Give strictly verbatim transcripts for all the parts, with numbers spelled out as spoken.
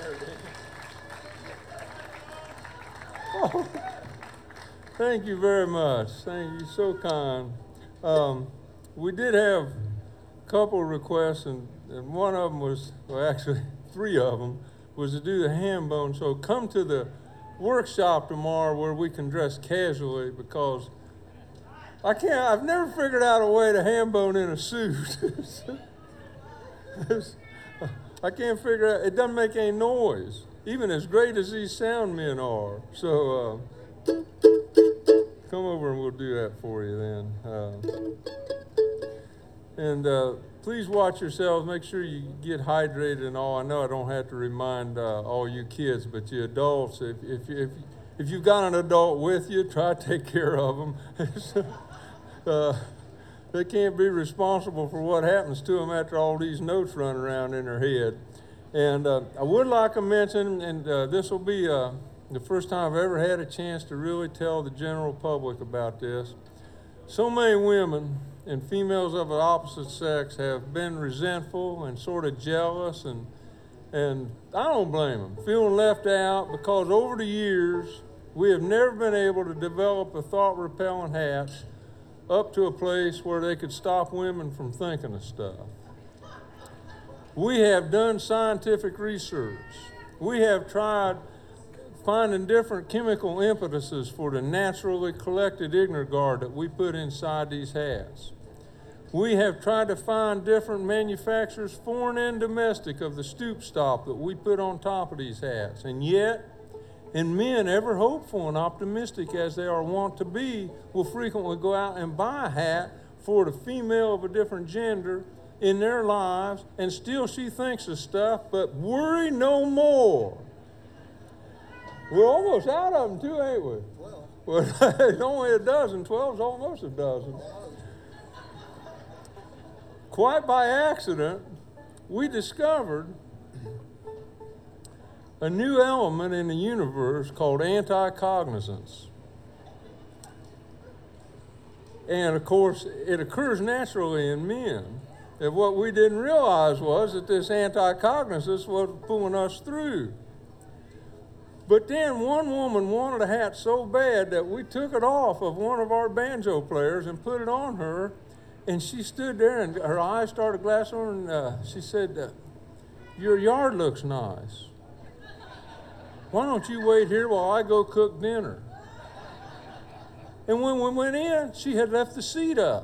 Oh, thank you very much. Thank you, so kind. Um, we did have a couple of requests, and, and one of them was, well, actually three of them, was to do the ham bone. So come to the workshop tomorrow where we can dress casually, because I can't, I've never figured out a way to ham bone in a suit. I can't figure out, it doesn't make any noise, even as great as these sound men are. So uh, come over and we'll do that for you then. Uh, and uh, please watch yourselves, make sure you get hydrated and all. I know I don't have to remind uh, all you kids, but you adults, if, if, if, if you've got an adult with you, try to take care of them. uh, They can't be responsible for what happens to them after all these notes run around in their head. And uh, I would like to mention, and uh, this will be uh, the first time I've ever had a chance to really tell the general public about this. So many women and females of the opposite sex have been resentful and sort of jealous, and, and I don't blame them, feeling left out, because over the years, we have never been able to develop a thought-repellent hats up to a place where they could stop women from thinking of stuff. We have done scientific research. We have tried finding different chemical impetuses for the naturally collected Ignorgard that we put inside these hats. We have tried to find different manufacturers, foreign and domestic, of the stoop stop that we put on top of these hats. And yet, and men, ever hopeful and optimistic as they are wont to be, will frequently go out and buy a hat for the female of a different gender in their lives, and still she thinks of stuff, but worry no more. We're almost out of them too, ain't we? Well, well it's only a dozen. Twelve's almost a dozen. Quite by accident, we discovered a new element in the universe called anti-cognizance. And of course, it occurs naturally in men. And what we didn't realize was that this anti-cognizance was pulling us through. But then one woman wanted a hat so bad that we took it off of one of our banjo players and put it on her, and she stood there and her eyes started glassing over, and uh, she said, uh, "Your yard looks nice. Why don't you wait here while I go cook dinner?" And when we went in, she had left the seat up.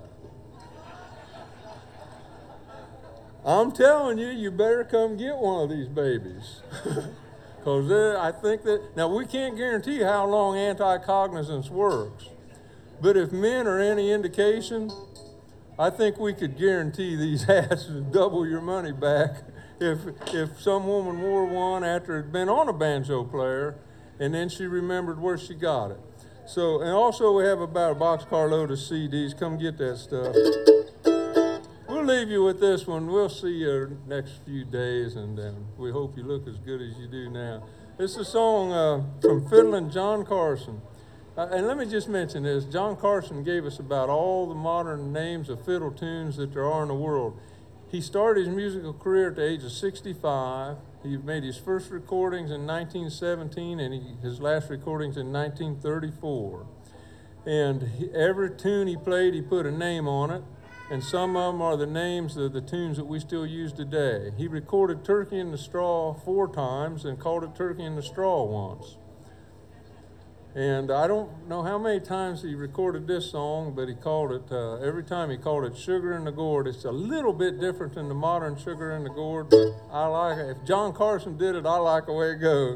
I'm telling you, you better come get one of these babies. Because I think that, now we can't guarantee how long anti-cognizance works. But if men are any indication, I think we could guarantee these hats and double your money back if if some woman wore one after it had been on a banjo player, and then she remembered where she got it. So, and also we have about a boxcar load of C Ds. Come get that stuff. We'll leave you with this one. We'll see you next few days, and uh, we hope you look as good as you do now. This is a song uh, from fiddling John Carson. Uh, and let me just mention this. John Carson gave us about all the modern names of fiddle tunes that there are in the world. He started his musical career at the age of sixty-five. He made his first recordings in nineteen seventeen, and he, his last recordings in nineteen thirty-four. And he, every tune he played, he put a name on it, and some of them are the names of the tunes that we still use today. He recorded Turkey in the Straw four times and called it Turkey in the Straw once. And I don't know how many times he recorded this song, but he called it, uh, every time he called it Sugar in the Gourd. It's a little bit different than the modern Sugar in the Gourd, but I like it. If John Carson did it, I like the way it goes.